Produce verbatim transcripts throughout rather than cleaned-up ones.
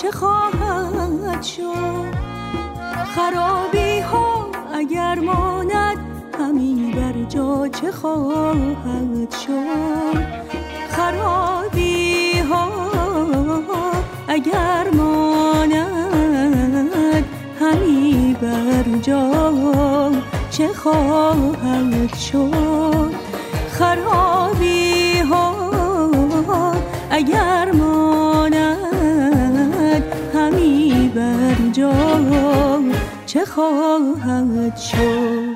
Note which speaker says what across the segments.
Speaker 1: چه خواهد شد؟ خرابی ها اگر ماند همی بر جا چه خواهد شد؟ خرابی ها اگر ماند همی بر جا چه خواهد شد؟ خرابی ها اگر ماند همی بر جا چه خواهد شد؟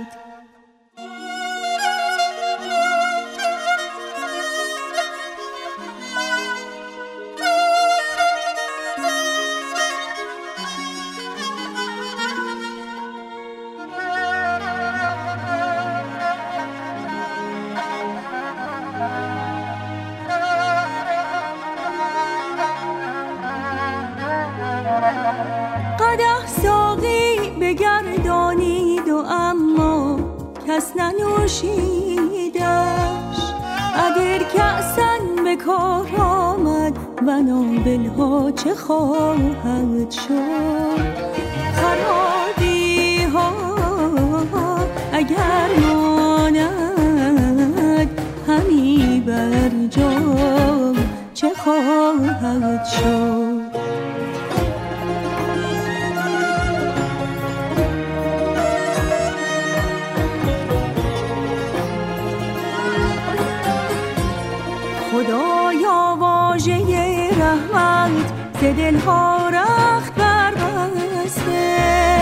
Speaker 1: قدح ساقی بگردانید و اما کس ننوشیدش. اگر کأسن به کار آمد و نابل ها چه خواهد شد؟ خرابی ها اگر ماند همی بر جا چه خواهد شد؟ خدایا واژه رحمت ز دلها رخت بربسته.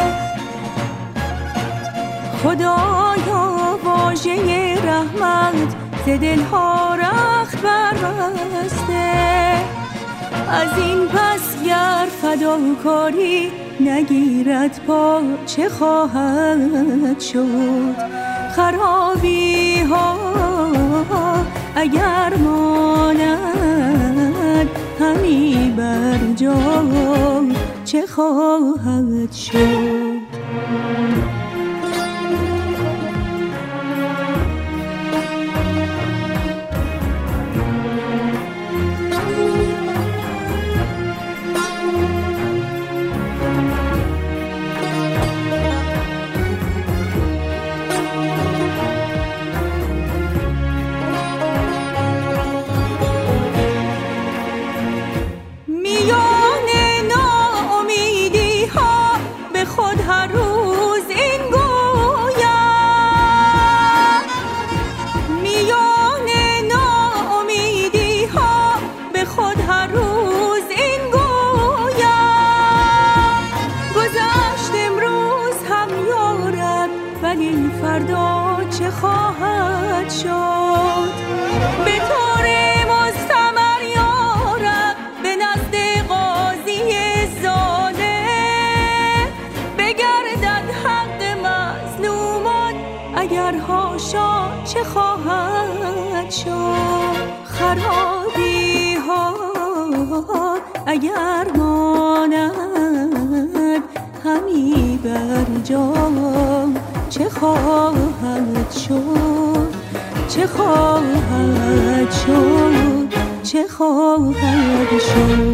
Speaker 1: خدایا واژه رحمت ز دلها رخت بربسته. از این پس گر فداکاری نگیرد پا چه خواهد شد؟ خرابی ها اگر ماند همی بر جا چه خواهد شد؟ ولی فردا چه خواهد شد؟ به طور مستمر یارب به نزد قاضی ظالم بگردد حق مظلومان اگر هاشا چه خواهد شد؟ خرابی ها اگر ماند همی بر جا چه خواهد شد؟ چه خواهد شد؟ چه خواهد شد؟